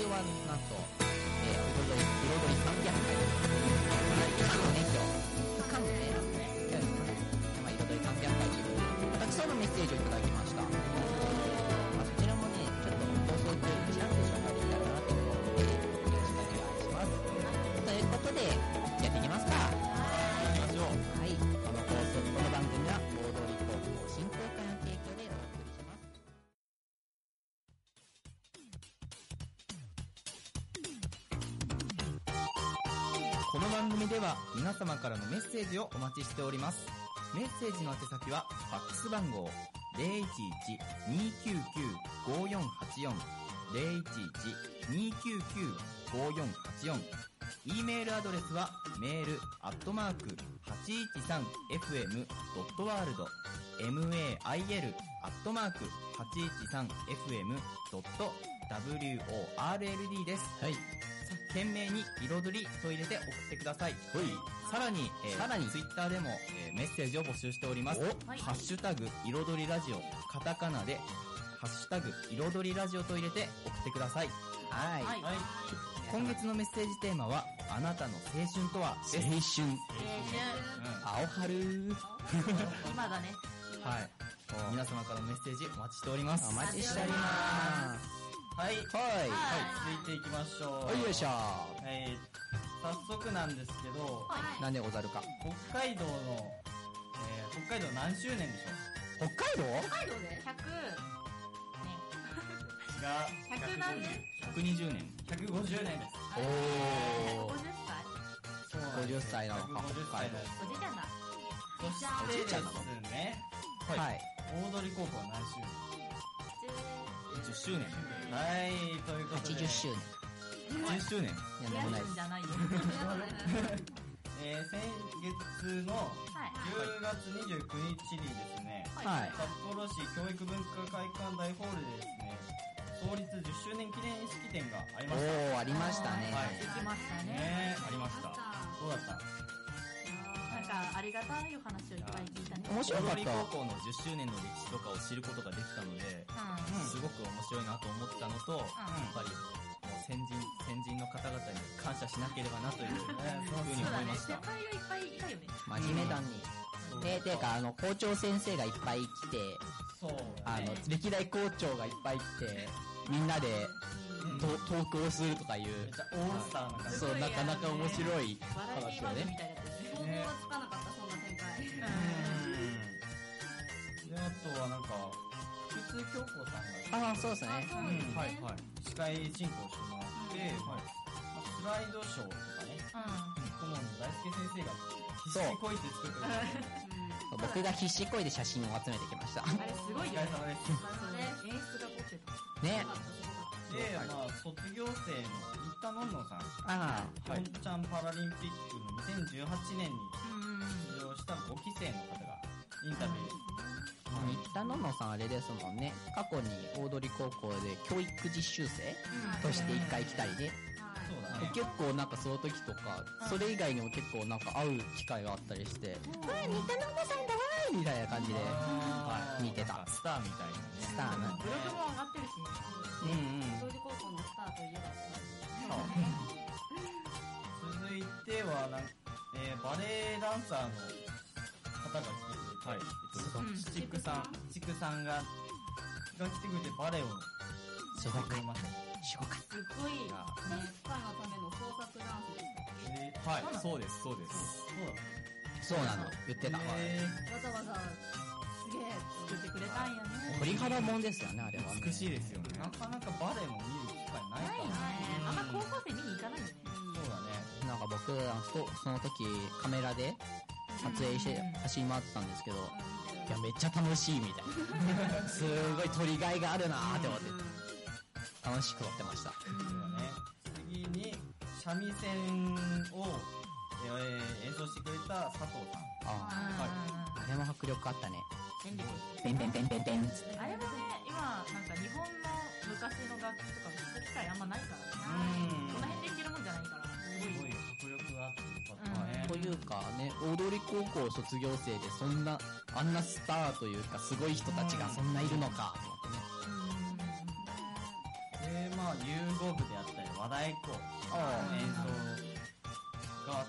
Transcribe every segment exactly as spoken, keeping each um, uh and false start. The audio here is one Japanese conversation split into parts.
はなんと、えー、彩り、彩りさんびゃっかい。かもね、今日。かもね。まあ、彩りさんびゃっかいということで、たくさんのメッセージをいただきました。まあ、そちらもね、ちょっと放送中にちらっと紹介できたらなと思うので、よろしくお願いします。ということで、やっていきますか。 行きましょう。 はい。この放送、この番組は、大通高校振興会の提供でお送りします。 この番組では皆様からのメッセージをお待ちしております。メッセージの宛先はファックス番号 ゼロいちいち にーきゅうきゅう ごーよんはちよん ゼロいちいち にーきゅうきゅう ごーよんはちよん E メールアドレスはメールアットマーク はちいちさんエフエム ドットワールド メール アットマーク はちいちさんエフエム ドットワールド です。はい。懸命に彩りと入れて送ってください。はい。さらに、えー、さらにツイッターでも、えー、メッセージを募集しております。ハッシュタグ彩りラジオ、カタカナでハッシュタグ彩りラジオと入れて送ってください。はい。はい。はい、今月のメッセージテーマはあなたの青春とはです。青春。青春。うん、青春。 今だね。 はい。皆様からのメッセージお待ちしております。 お待ちしております。 はい。はい。はい。続いていきましょう。 よいしょ。 はい。早速なんですけど、 はい、何でござるか。 北海道の、えー、北海道何周年でしょう？北海道？ 北海道でひゃくねん。 が、 ひゃく何年？ ひゃくにじゅうねん。ひゃくごじゅうねんです。 おー。ごじゅっさい？ そうなんです。 ごじゅっさいなのか。 ごじゅっさいです。 おじいちゃんだ。 そしてですね、はい。大通高校何周年？じゅっしゅうねん。はい、ということで。 はちじゅっしゅうねん。 じゅっしゅうねん。いや、なんもないです。じゃないよ。 えー、先月のじゅうがつにじゅうくにちにですね、はい、札幌市教育文化会館大ホールでですね、創立じゅっしゅうねん記念式典がありました。 おー、ありましたね。 はい。行きましたね。 ねありました。どうだった？ なんかありがたいお話をいっぱい聞いたね。 面白かった。 大通高校のじゅっしゅうねんの歴史とかを知ることができたので、うん、すごく面白いなと思ったのと、うん、やっぱりもう先人先人の方々に感謝しなければなというふうに思いました。 先輩がいっぱいいたよね。 真面目だね。で、てかあの校長先生がいっぱい来て、 そう、ね、 あの歴代校長がいっぱい来て、みんなで。うん、トークをするとかいう、 めっちゃオールスターな感じ。 そう、なかなか面白い話をね。想像はつかなかった、そんな展開。うん。 で、あとはなんか、福津京子さんが。ああ、そうですね。 うん、はいはい。司会進行してもらって、はい。スライドショーとかね。うん。顧問の大輔先生が必死こいて作ってくれて。 僕が必死こいで写真を集めてきました。 あれすごいよね。 お疲れ様です。 演出が凝ってた。 ね。 で、まあ、卒業生の新田のんのさん。 ああ。ピョンチャンパラリンピックのにせんじゅうはちねんに出場したごきせいの方がインタビュー。 新田のんのさんあれですもんね。過去に大通高校で教育実習生として一回来たりね。 そうだね。 結構なんかその時とか、それ以外にも結構なんか会う機会があったりして、うわ、新田のんのさんだわーみたいな感じで見てた。 スターみたいなね。 スターな。 ブログも上がってるしね。 うんうん。 大通高校のスターといえばそう。続いてはなん、えー、バレエダンサーの方が来てくれて、はい、えっと、チクさん、チクさんが、が来てくれてバレエをすごくいました。 すごかった。 すごい、ね、スパイのための創作ダンスでした。 えー、はい、そうです、そうです。そうだ。 そうなの、言ってた。 えー、わざわざ、すげえ作ってくれたんやね。 鳥肌もんですよね、あれは、ね。 美しいですよね。なかなかバレエも見る機会ないからね。 あんま高校生見に行かないよね。 そうだね。 なんか僕、その時カメラで撮影して走り回ってたんですけど、いや、めっちゃ楽しいみたいな。すごい撮りがいがあるなーって思って。楽しく撮ってました。 そうだね。次に、三味線を、えー、演奏してくれた佐藤さん。 ああ、はい。あれも迫力あったね。 電力。 ペンペンペンペンペンつって。 あれもね、今、なんか日本の昔の楽器とか聞く機会あんまないからね。この辺で弾けるもんじゃないから。 すごい迫力があってよかったね。 というかね、大通高校卒業生でそんな、あんなスターというかすごい人たちがそんないるのか、と思ってね。 で、まあ、 まあ、融合部であったり、和太鼓の演奏があって、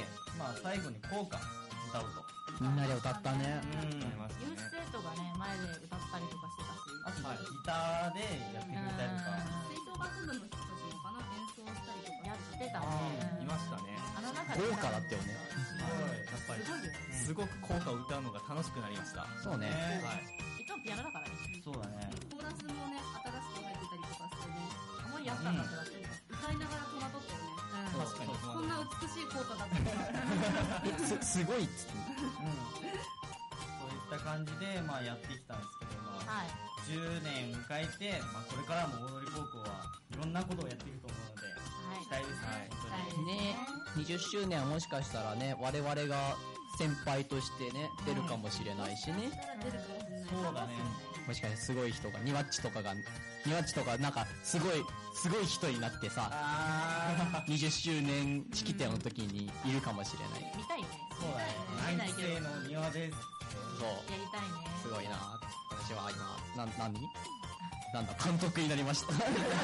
まあ、最後に校歌歌うと。 みんなで歌ったね。 うん。ありましたね。 ユース生徒がね、前で歌ったりとかしてたし。 あと、はい、ギターでやってくれたりとか。 吹奏楽部の人たちもかな、演奏したりとか。 やってたね。 いましたね。 あの中で。 豪華だったよね。 やっぱり。 すごいよね。 すごく校歌を歌うのが楽しくなりました。 そうね。 はい。 いつもピアノだからね。 そうだね。 コーラスもね、新しく入ってたりとかしてね。 あまりやったんだってだって。 歌いながら戸惑ったよね。 確かに。 こんな美しい効果だったのか。 す、すごいっつって。 うん。そういった感じで、まあやってきたんですけど、まあ、 はい。 じゅうねん迎えて、まあこれからも大通高校はいろんなことをやっていくと思うので、 はい。 期待ですね。 期待ですね。 ね、にじゅっしゅうねんはもしかしたらね、我々が先輩としてね、出るかもしれないしね。 出るかもしれない。 そうだね。 もしかしてすごい人が、ニワッチとかが、ニワッチとかなんかすごい、すごい人になってさ、 あにじゅっしゅうねん式典の時にいるかもしれない。 見たいね。 ー、そうだね。南西の庭です。 そう。 やりたいね。 すごいな私は今、な、何なんだ、監督になりました。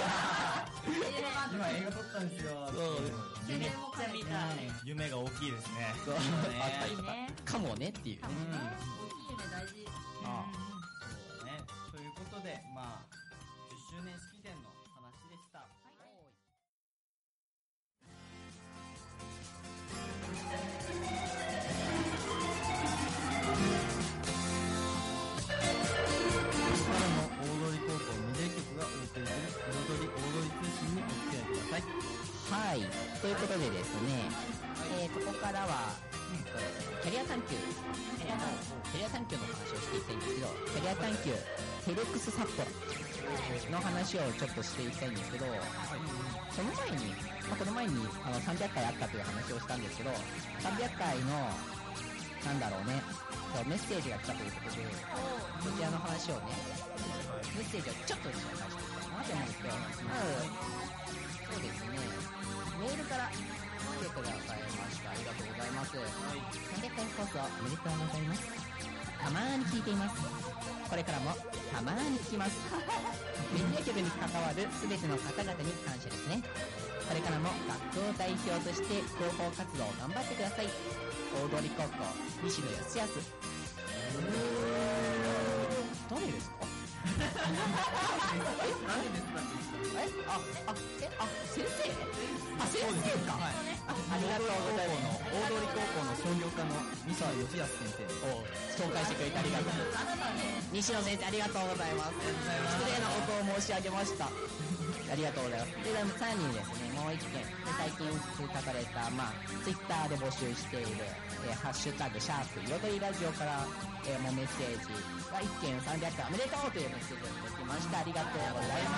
今映画撮ったんですよ。 そう。 夢、 もか見たい。 夢が大きいですね。 そう。 ねあったりとかね。 かもねっていう。 かもね。 大きい夢大事。 あそうだね。ということで、まあ、じゅっしゅうねん式典の話でした。 大通高校メディア局がお送りする彩り大通通信にお付き合いください。 はい。ということでですね、えー、ここからは、うんと、キャリア探求、キャリア探キャリア探求の話をしていきたいんですけど、キャリア探求、テレックス札幌の話をちょっとしていきたいんですけど、その前に、まあ、この前にあのさんびゃっかいあったという話をしたんですけど、さんびゃっかいの、なんだろうね、メッセージが来たということで、そちらの話をね、メッセージをちょっと紹介していきたいなと思うんですけど、まず、そうですね、メールから来てくださいました。ありがとうございます。さんびゃっかい放送おめでとうございます。たまーに聞いています。これからもたまーに聞きます。メディア局に関わる全ての方々に感謝ですね。これからも学校代表として広報活動を頑張ってください。大通高校西野康康。誰ですか？ 何ですか？ えあ、あ、え、あ、先生あ、先生か。 はい。 あ、ありがとうございます。 大通高校の創業家の三沢義康先生を紹介してくれてありがとうございます。西野先生ありがとうございます。失礼なことを申し上げました。ありがとうございます。で、さらにですね、もう一件、最近書かれた、まあ、ツイッターで募集している、えー、ハッシュタグ、シャープ、彩りラジオから、えー、もうメッセージがいっけんさんびゃっかいおめでとうというメッセージをいただきました。ありがとうございます。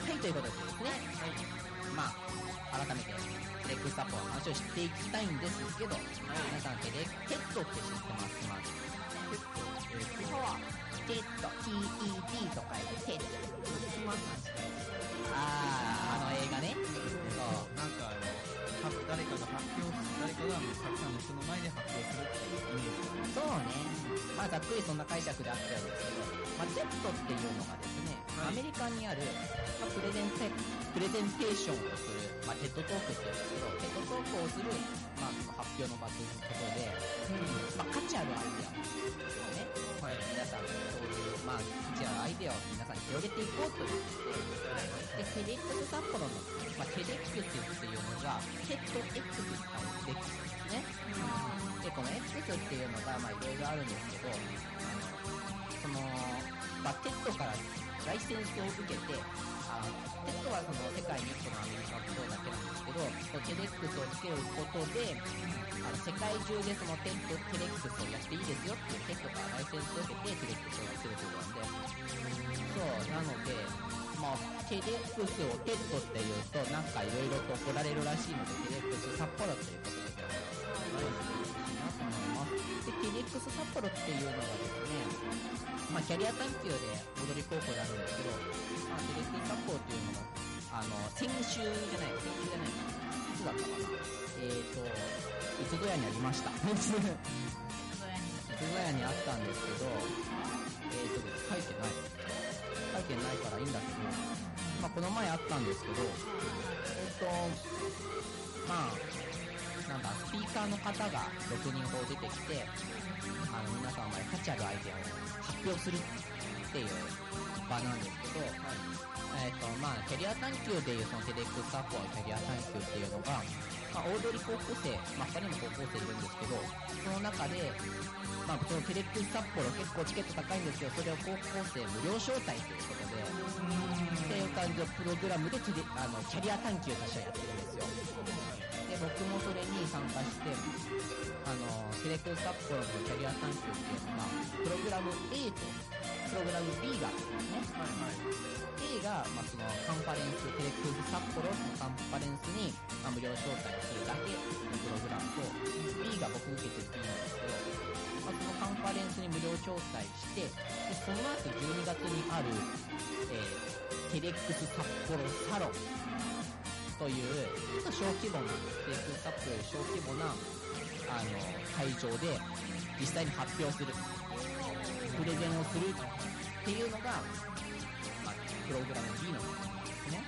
はい、ということでですね、まあ、改めて、テレックスサポの話をしていきたいんですけど、皆さん、テレ、テッドって知ってますか？テッド、えー、そう。テッド、ティーイーティー と書いてテッド。あー、あの映画ね。 そう、なんかあの、誰かが発表する、誰かがたくさんの人の前で発表するっていうイメージ。 そうね。まあざっくりそんな解釈であったようですけど、まあテッドっていうのがですね、はい、アメリカにある、まあ、プレゼンテ、プレゼンテーションをする、まあテッドトークって言うんですけど、テッドトークをする、まあその発表の場ということで、うん、まあ価値あるアイデアですよね。はい、皆さんそういう、まあ価値あるアイデアを皆さんに広げていこうということで、で、テレックス札幌の、まあテレックスっていうのが、テッド X 使うレックスですね。で、この X っていうのが、まあいろいろあるんですけど、あの、その、まあテッドからライセンスを受けて、あテッドはその世界にいっこのアメリカのことだけなんですけど、テレックスをつけることで、あの世界中でそのテッド、テレックスをやっていいですよっていうテッドからライセンスを受けてテレックスをつけるということなんで、そう、なので、まあ、テレックスをテッドって言うと、なんかいろいろと怒られるらしいので、テレックス札幌ということで、はい、で、テレックス札幌っていうのがですね、まあ、キャリア探求で踊り高校になるんですけど、まあ、テレックス札幌っていうのも、あの、先週じゃない、先週じゃない、いつだったかな。えーと、いつぞやにありました。いつぞやにあったんですけど、えーと、書いてない。書いてないからいいんだけど、ままあ、この前あったんですけど、えっと、まあ、なんだ、スピーカーの方がろくにんほど出てきて、あの、皆さんまで価値あるアイデアを発表するっていう場なんですけど、えっと、まあ、キャリア探究でいうそのテレックスサポーキャリア探究っていうのが、まあ、大通り高校生、まあ、他にも高校生いるんですけど、その中で、まあ、そのテレックス札幌結構チケット高いんですけど、それを高校生無料招待ということで、っていう感じのプログラムでテレあのキャリア探究としてやってるんですよ。で、僕もそれに参加して、あの、テレックス札幌のキャリア探究っていうのが、プログラム A とプログラム B があるんですね。A が、まあ、そのカンファレンス、テレックス札幌のカンファレンスに、まあ、無料招待をするだけのプログラムと、B が僕受けてる B なんですけど、まあ、そのカンファレンスに無料招待して、でその後じゅうにがつにある、えー、テレックス札幌サロンという、ちょっと小規模な、テレックス札幌より小規模な、あの、会場で実際に発表する、プレゼンをするっていうのが、まあ、プログラム B のですね。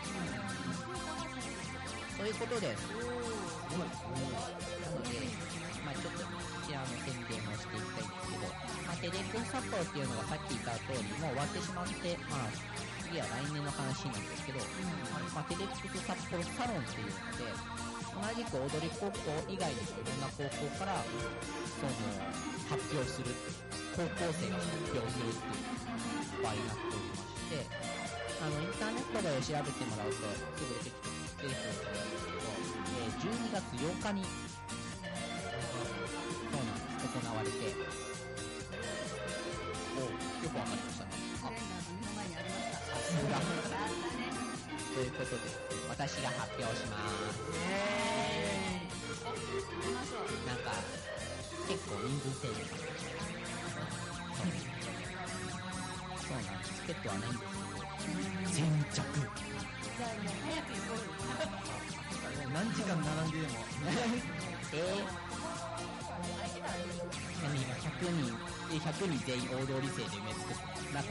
ということです。なので、まあちょっとこちらの宣伝をしていきたいんですけど、まあテレックス札幌っていうのがさっき言った通り、もう終わってしまって、まあ次は来年の話なんですけど、まあテレックス札幌サロンっていうので、同じく踊り高校以外にもいろんな高校から、その、発表する、高校生が発表するっていう場合になっておりまして、あの、インターネットで調べてもらうと、すぐ出てきて、出てくると思うんですけど、えー、じゅうにがつようかに、そうなんです、行われて、およくわかりましたね。 カレンダーの目の前にありました。 さすが。 だったね。 ということで、私が発表します。 イェーイ。お、行きましょう。 なんか、結構人数制限がある。そうなんです。チケットはないんですけど、先着。 じゃあもう早く行こうよ。 何時間並んででも。 えー、何今ひゃくにん、え、ひゃくにん全員大通り生で埋め尽くす。なんか、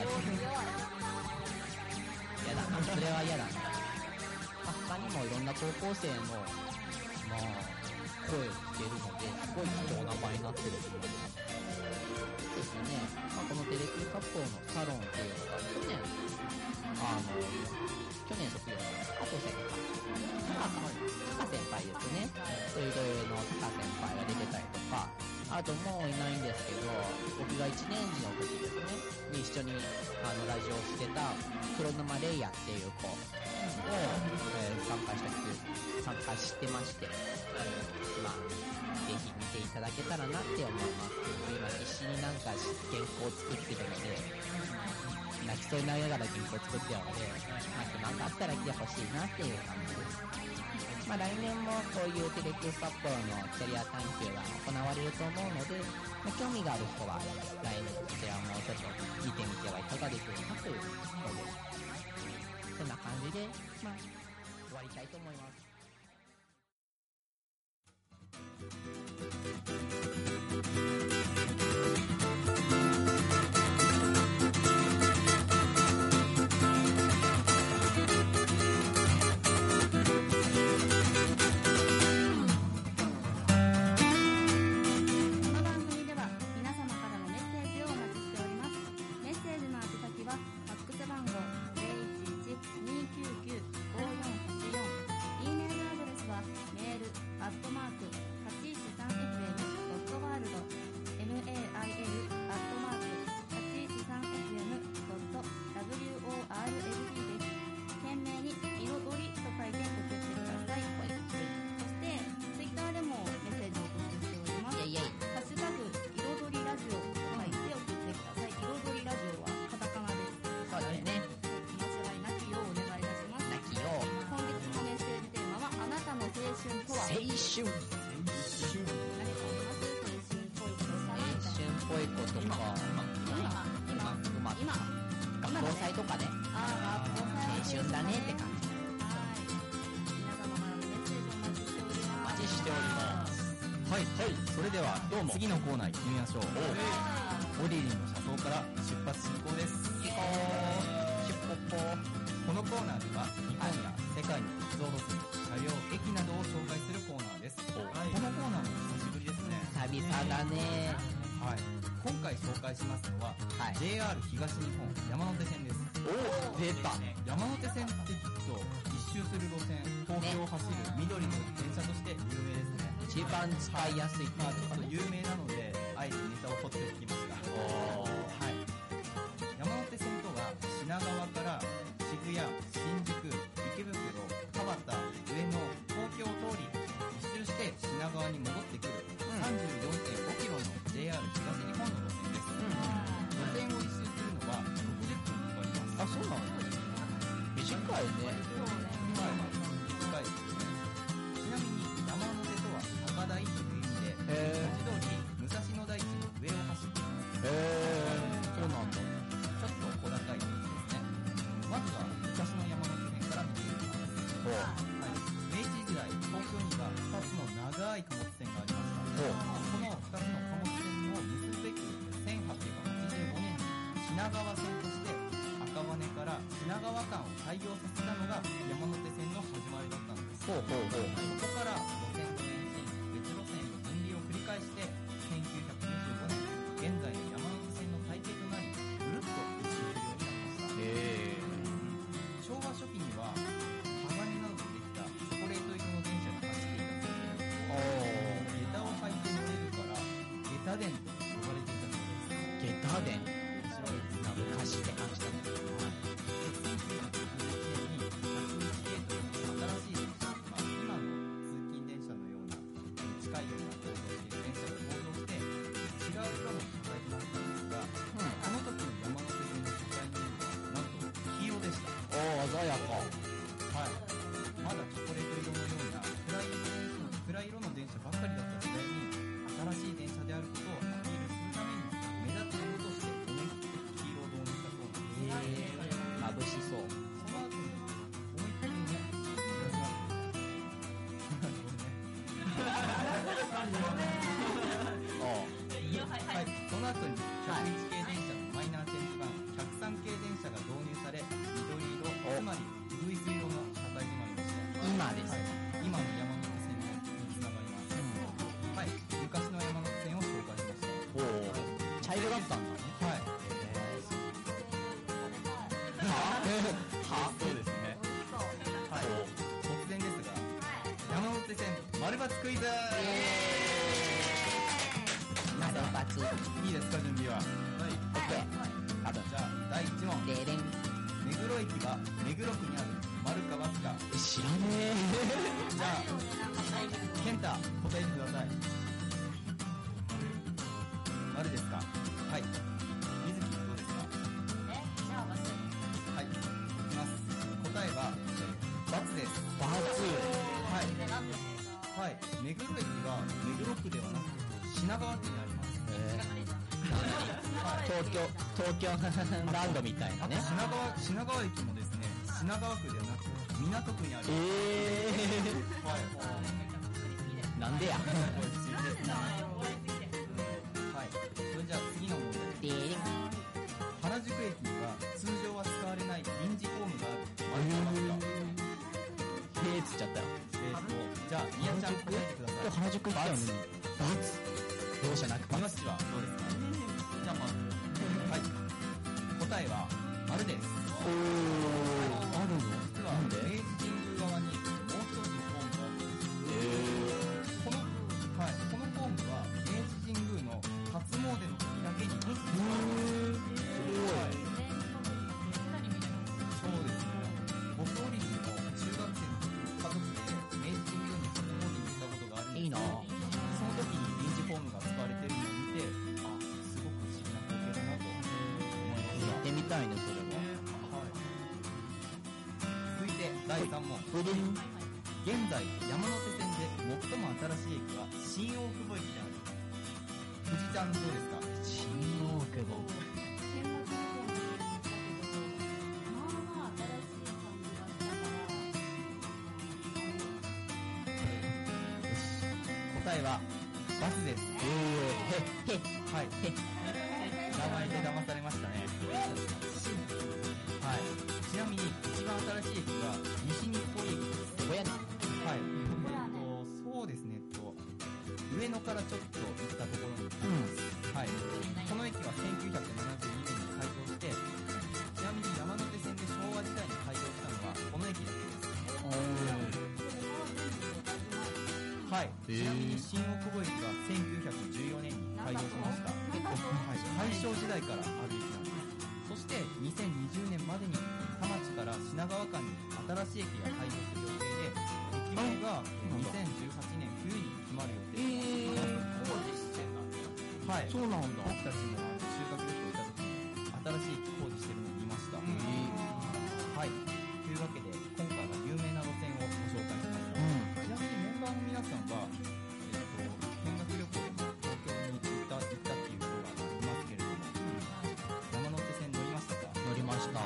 やだな。それは嫌だな。まあ、他にもいろんな高校生の、まあ、声を聞けるので、すごい貴重な場になってると思います。ですよね。まあ、このテレクル札幌のサロンっていうのが、去年、あの、去年卒業した加藤先輩。タカ先輩ですね。そういう同様のタカ先輩が出てたりとか、あともういないんですけど、僕がいちねん次の時ですね、に一緒にあのラジオをしてた黒沼レイヤっていう子を、えー、参加した人、参加してまして、まあ、ぜひ見ていただけたらなって思います。今必死になんか原稿を作ってるので、泣きそうになりながら原稿を作ってるので、なんかなんかあったら来てほしいなっていう感じです。まあ来年もこういうテレクス札幌のキャリア探究が行われると思うので、まあ、興味がある人は来年こちらもちょっと見てみてはいかがでしょうかということで、そんな感じで、まあ、終わりたいと思います。青春。青春っぽいことか。 今、今、今、今、 学校祭とかね。 ああ、学校祭。 青春だねって感じ。 皆様からのメッセージお待ちしておりおます。 待ちしております。 はい、はい、それではどうも次のコーナー行ってみましょう。オリリンの車窓から出発進行です。 ピコー、シュッポッポー。 このコーナーでは介しますのは、 はい。 ジェイアール 東日本山手線です。 おー、出た。 山手線って聞くと一周する路線、東京を走る緑の電車として有名ですね。 一番使いやすいってまあちょっというかね。 有名なのであえてネタを取っておきました。 おー。 はい。山手線とは品川から渋谷、新宿、池袋、田端、上野、東京を通り一周して品川に戻ってくる さんじゅうよんてんごキロの ジェイアール 東日本の路線です。路線を一周するのはろくじゅっぷんかかります。 あ、そうなの？短いね。 はい、短いですね。ちなみに山手とは高台という意味で、 へー。 文字通り武蔵野台地の上を走っています。 へー。そうなんだ。 ちょっと小高い道ですね。まずは昔の山手線から見ていきます。 ほう。 はい、明治時代、東京にはふたつの長い貨物線がありました。 ほう。 このふたつの貨物線を結ぶべくせんはっぴゃくはちじゅうごねんに品川線として赤羽から品川間を開業させたのが山手線の始まりだったんです。 ほうほうほう。 そこから路線と延伸、別路線への分離を繰り返してせんきゅうひゃくにじゅうごねん、現在の山手線の体系となり、ぐるっと一周するようになりました。 へ昭和初期には鋼などでできたチョコレート色の電車が走っていたそうで、 ー。おー。 下駄を履いて乗れるから下駄電と呼ばれていたそうです。 下駄電。 面白いですね。 昔って感じだね。 せんきゅうひゃくきゅうじゅういちねんにひゃくにち系統の新しい電車、まあ、今の通勤電車のような近いような構造をしている電車が登場して違う色の車体となったんですが、この時の山手線の車体の色はなんと黄色でした。 おー、鮮やか。 はい。まだチョコレート色のような暗い色の暗い色の電車ばっかりだった時代に新しい電車であることをアピールするために目立つ色として思い切って黄色を導入したそうなんです。 へー。眩しそう。 その後に思いっきりね、 おいいよ、はいは、 はいい。 その後にひゃくいち系電車のマイナーチェンジ版ひゃくさん系電車が導入され、緑色、つまりウグイス色の車体となりました。 今ですはい、今の山手線につながります。はい、昔の山手線を紹介しました。 おー。茶色だったんだね。 はい。 はそうですね。はい。突然ですが、山手線丸抜クイズ。皆さんバツ。 いいですか、準備は。はい。 オッケー。多分。 じゃあだいいち問。 でれん。 目黒駅は目黒区にある丸か×か。 知らねじゃあ健太答えてください。丸ですか。はい。水木どうですか。はい。いきます。答えは×です。 え。バツ。 はい。はい。目黒駅は目黒区ではなく品川区にあります。 東京、東京ランドみたいなね。 品川、品川駅もですね、品川区ではなく港区にあります。 えー。 はい。 なんでや。 これ不思議ですね。はい。それじゃあ次の問題。 でれん。 原宿駅には通常は使われない臨時ホームがある。丸か×か。 へーっつっちゃったよ。 えーと、じゃあ宮ちゃん答えてください。 原宿行ったよね。バツ。容赦なくバツ。 宮市はどうですか。じゃあまず、はい。答えは丸です。 おー。あるの実はなんで明治神宮側にもう一つのホームがあるんです。 えこの、はい、このホームは明治神宮の初詣の時だけに使われます。そうですね。僕オリジンの中学生の時家族で明治神宮に初詣に行ったことがあるんですけど、 いいな。 その時に臨時ホームが使われてるのを見て、あ、すごく不思議な光景だなと思いました。 行ってみたいね、それは。 はい。続いてだいさん問。 ブリン。 現在山手線で最も新しい駅は新大久保駅である。富士ちゃんどうですか。 新大久保。 答えはバスです。 えー。へ、へ。 はい。名前で騙されましたね。はい。ちなみに一番新しい駅は西日暮里駅です。 どこやねん。 はい。えっと、そうですね。えっと、上野からちょっと行ったところにあります。はい。この駅はせんきゅうひゃくはい。ちなみに新大久保駅はせんきゅうひゃくじゅうよねんに開業しました。 なんだとはい、大正時代からある駅なんです。そしてにせんにじゅうねんまでに田町から品川間に新しい駅が開業する予定で、駅名がにせんじゅうはちねん冬に決まる予定です。 えー、 工事してんだね。 はい。 そうなんだ。 僕たちもあの修学旅行行った時に新しい駅工事してるのを見ました。 うんはい。というわけで今回は有名な路線をご紹介しました。 うん。 ちなみにメンバーの皆さんは、えっと、見学旅行でも東京に行った、行ったっていうことがありますけれども、山手線乗りましたか？ 乗りました。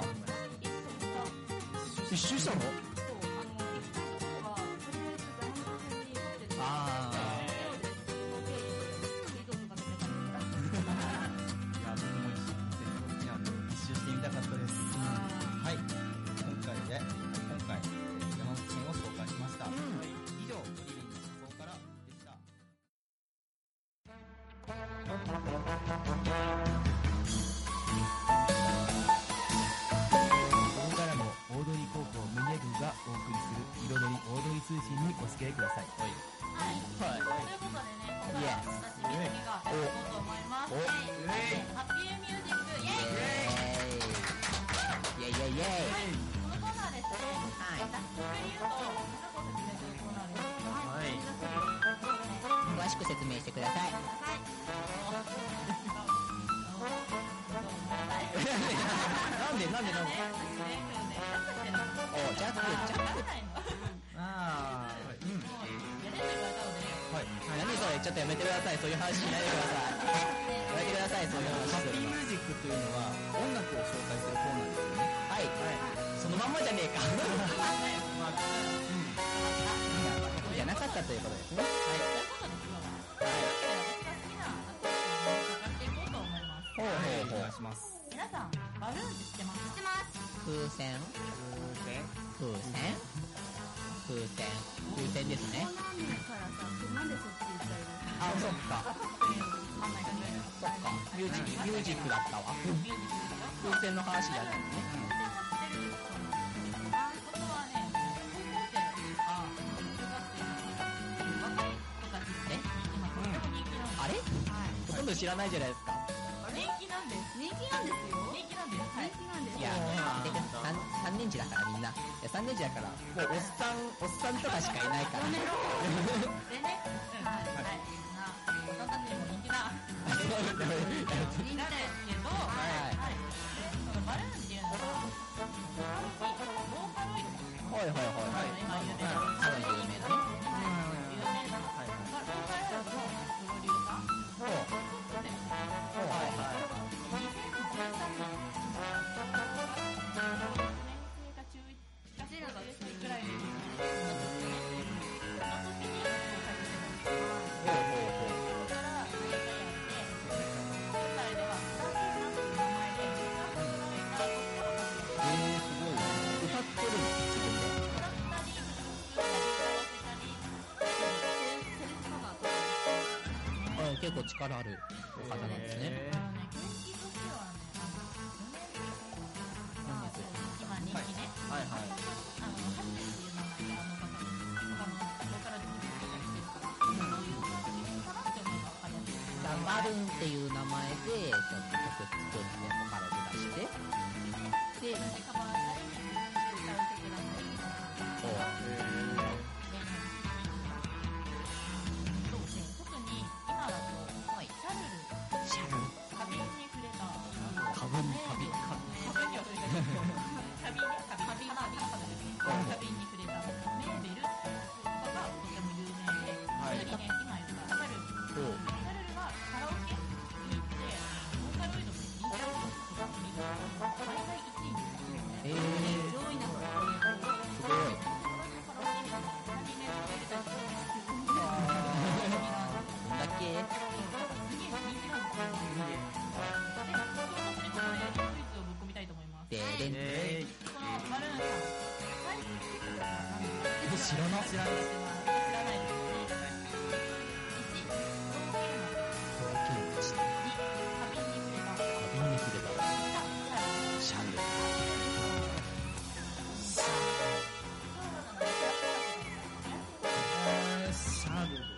一緒にさ一周したの？ そう、あの、行ったことは、とりあえず山手線に乗ってて、 あそうです。そうで、リゾート食べてたんですいや、僕も一緒に鉄道好きなんで一周してみたかったです。はい。今回で、今回、えー山手線を紹介しました。以上、リビングの放送からでした。 ここからも大通高校メディア軍がお送りする彩り大通通信にお付き合いください。 はい。 はい。 ということでね、今回は私、みずきがやっていこうと思います。 おはい。ハッピーミュージック、イェイイェイイェイイェイイェイ。 このコーナーですね、 はいざっくり言うと、過去説明というコーナーです。 はいざっくり詳しく説明してください。 ください。 なんでなんでなんでおジャックジャック。 あー、うん。はい。 何それちょっとやめてください。そういう話しないでください。やめてください。そういう話ハッするの。 ピーミュージックというのは音楽を紹介するコーナーですよね。 はい。そのまんまじゃねえか。じゃなかったということですね。ほうほうほうお願い。します。 皆さん、バルーンって知ってます？知ってます。 風船風船風船風船ですね。 コーナー名からさ、なんでそっち行ったりあ、そっか。 あんまり考えない。 そっか。ミュージック、ミュージックだったわ。 ミュージックですよ。 風船の話じゃないのね。 あそこはね、高校生とか中学生とか若い人たちって今とっても人気なんです。 あれはい。 ほとんど知らないじゃないですか。 人気なんです。 人気なんですよ。 人気なんです。はい。 人気なんですよ。 いや、てか三三年児だからみんな。いや、三年児だから、もうおっさん、おっさんとかしかいないから。 でね、うん、はい。はい。な、大人たちにも人気な。人気なんですけど、 はいはい。で、そのバルーンっていうのは、ボーカロイド。 はいはいはいはい。 今有名な。 すごい有名だね。 有名な。ボーカロイドのプロデューサー。 ほう。ほうはいはい。 にせんじゅうさんねん。年生か中一か中学生くらいで、その時に公開してたんですよ。 ほうほうほう。 そこから何回やって、今回ではスターさんという名前で、歌っていたところがえー、すごい。歌ってるの自分で。 歌ったり、作ったり、歌わせたり、 セルフカバーとか。 あ、結構力ある方なんですね。 あのね、元気としてはね、あの、今人気ね。 はいはい。 あの、ハッピーっていう名前であの方に、他のボーカルでも出てたりしてるから、そういうプロデュースかなって思うのが分かりやすい。 じゃあバルーンっていう名前で、ちょっと曲作ってボカロで出して、で、 で、カバーしたり、歌う曲だったり、 こう、 そうで、特に今だと、 はいシャルル、 シャル、 花瓶に触れた、 花粉、花瓶、 花瓶には触れたけど、花瓶ね、花瓶、花瓶、花瓶ですね。花瓶に触れた、メーベルとかがとても有名で、 はい特にね、今言ったシャルル、 こう、 シャルルはカラオケに行って、ボーカロイドで人気ある曲とか見ると、毎回いちいになるんですね。 えー、 上位なの。 すごい。 カラオケにも花瓶ね、触れたりとか、 どんだけ、 すげえ人気なんですよ。で、そのそれこそね、クイズをぶっ込みたいと思います。 で、でん、 えこのバルーンさん、最近結構なんです知らな、知らな。 知らないですよね。いち、同系の。 東京地、 に、花瓶に触れた。 花瓶に触れた。シャル。 シャル。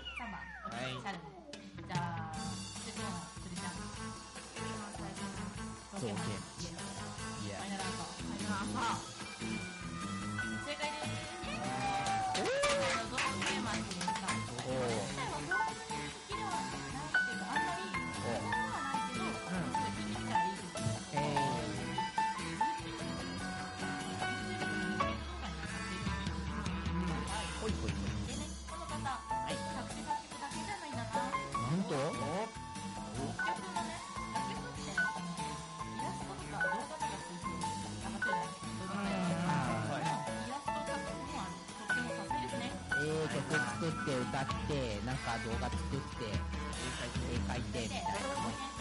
曲作って歌ってなんか動画作って絵描いてみたいなね。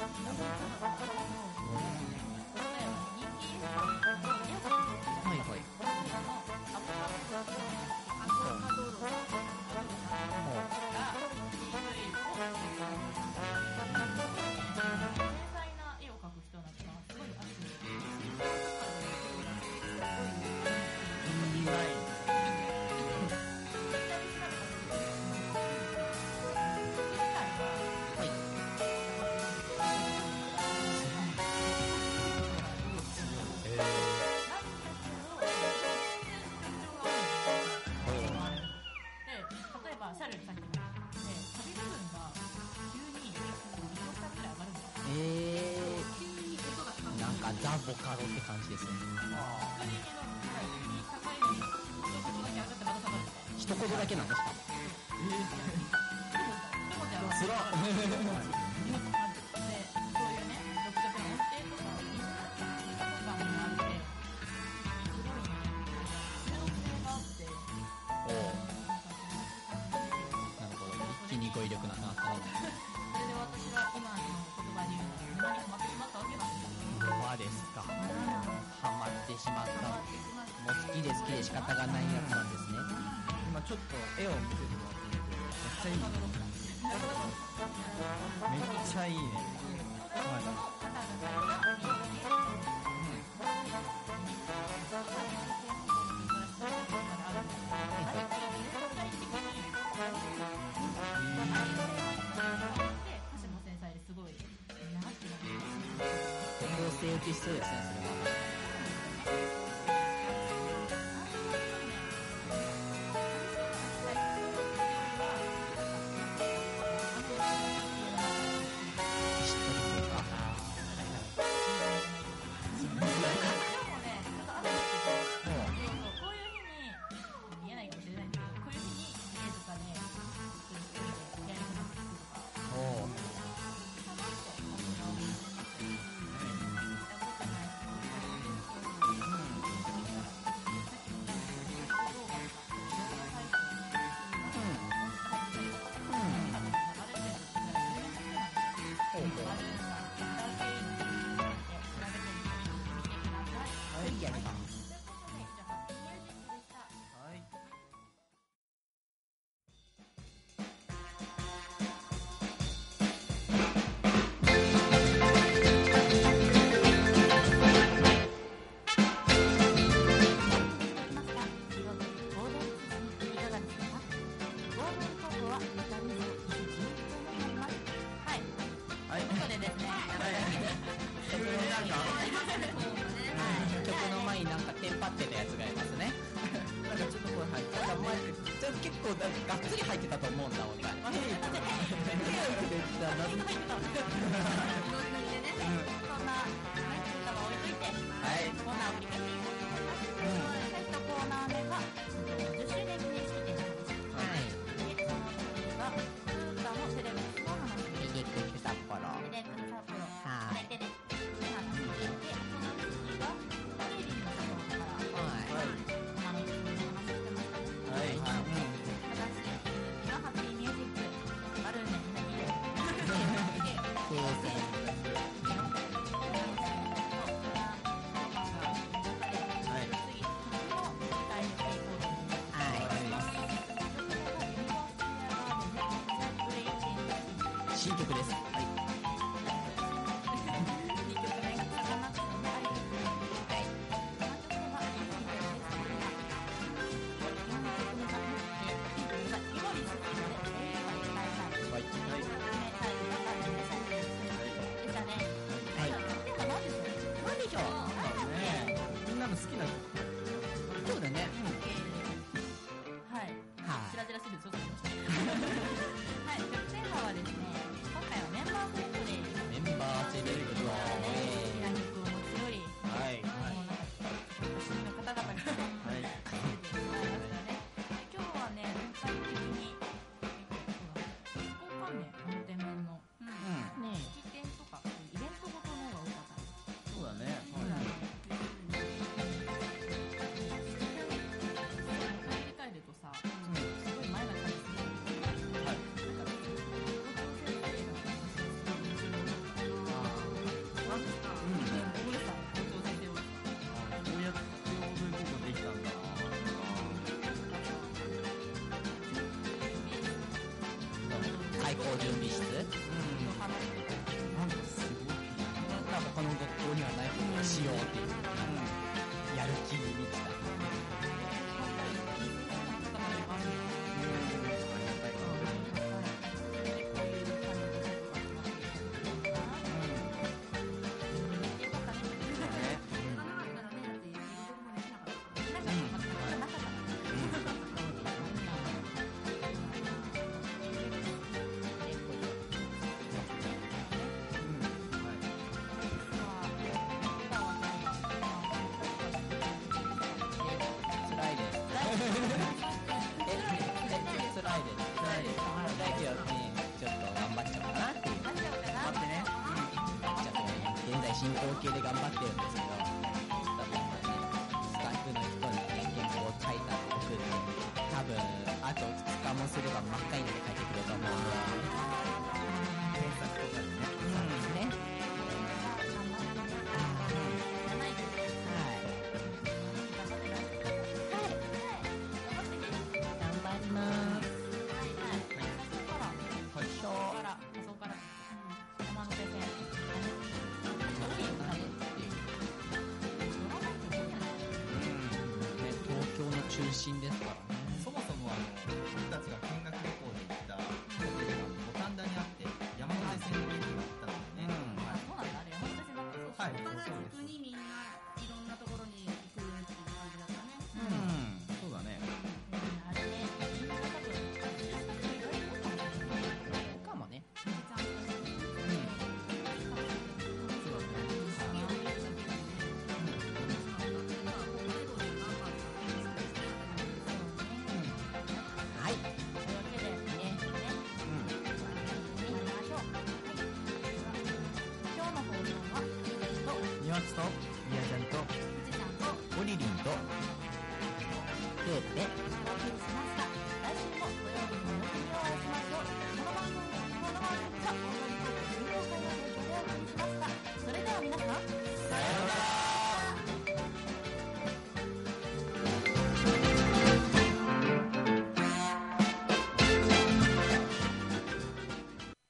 はいはい。ザ・ボカロって感じですよね。一言だけなんですか？つらっ。なるほど、一気に語彙力なくなった。それで私は今の言葉で言うと沼にハマってしまったわけなんですよ。沼ですか。ハマってしまった。もう好きで好きで仕方がないやつなんですね。 今ちょっと絵を見せてもらってるけど、めっちゃいい。めっちゃいいね。はい。 構成打ちしそうですね、それは。がっつり入ってたと思うんだ、俺が。手を入れてた。謎に入ってたんですよ。そんな、歌は置いといて、コーナーを振り返っていこうと思います。最初のコーナー目は、じゅっしゅうねん記念式典の話。で、その次は、スーパーのセレブスの話。エレクル札幌。エレクル札幌。はい。で、で、その話で、その次は、バレリーのところから、はい。あの、普通の話してましたね。はい。ハッピーミュージックバルーンね、みんな見る。風船。はい。次、次も大事なイコール。はい。新曲です。はい。にきょくめがサカナクションであり。はい。さんきょくめはイモリです。よんきょくめがピンクがイモリです。はい。はい。なんでしょう。みんなの好きな。そうだね。はい。はい。しらじらしいですよ。はい。曲テーマはですね。今回はメンバーフレンドで。メンバーチェレルド。好きな曲を持ち寄り。はい。もうなんかお知りの方々に。はい。今日はね、全体的に。 準備室、 の話とかなんかすごい。 なんか他の学校にはないことをしようっていう、やる気に満ちた。進行形で頑張ってるんですけど、ちょっとね、スタッフの人に原稿を書いた送って、多分あとふつかもすれば真っ赤になって帰ってくると思うんで、検索とかでね、そうですね。頑張ります。 そこから、そこから、山手線。 東京の中心ですからね。 そもそもあの僕たちが見学旅行で行ったホテルが五反田にあって山手線の駅があったのでね、 あ、そうなんだ、あれ山手線だったんですか。 はい、 そこからそうです。 普通にみんないろんなところに行くっていう感じだったね。 うん、そうだね。 あれね、みんな多分、 かもね。 ちゃんとはい。 というわけで、ね、ね、参りましょう。今日の放送は、 ニワツとみやちゃんと、 みつちゃんとオリリンとテープでお送りしました。来週も土曜日の夜に